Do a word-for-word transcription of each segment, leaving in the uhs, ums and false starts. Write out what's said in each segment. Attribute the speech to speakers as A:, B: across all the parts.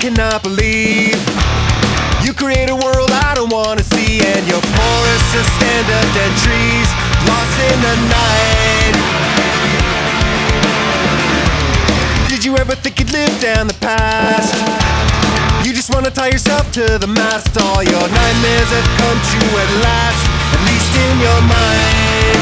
A: cannot believe you create a world I don't wanna see, and your forests just stand up dead trees, lost in the night. Did you ever think you'd live down the past? You just wanna tie yourself to the mast. All your nightmares have come true at last, at least in your mind.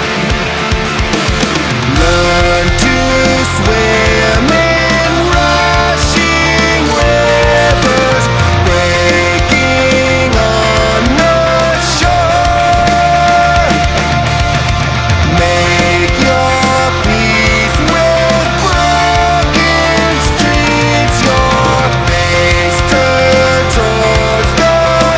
A: Learn to swim in rushing rivers, breaking on the shore. Make your peace with broken streets, your face turned towards the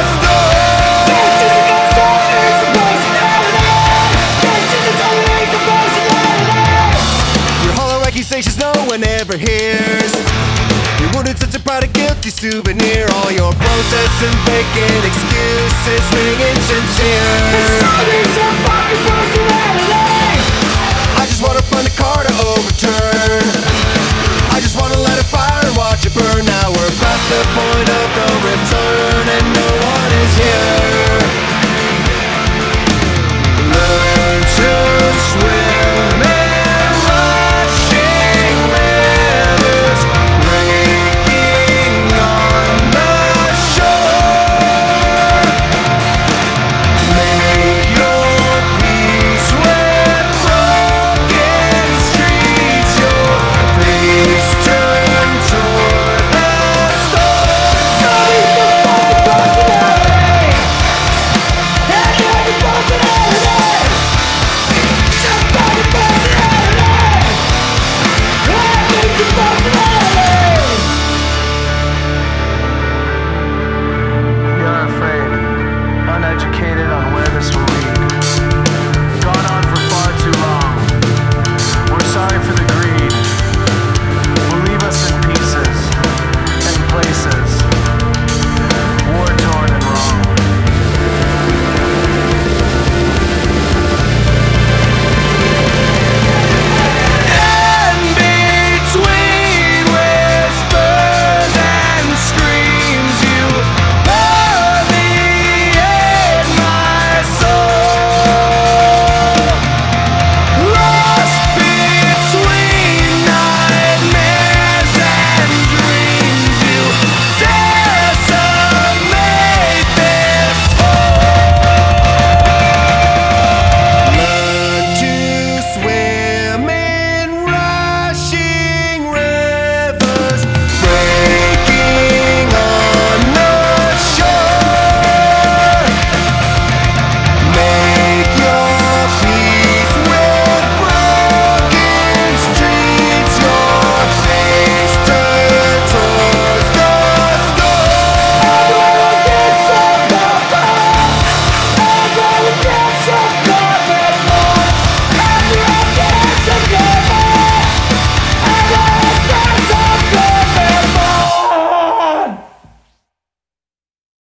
A: accusations no one ever hears. Your wounded such a proud and guilty souvenir. All your protests and faking excuses ringing sincere. I just wanna find a car to overturn.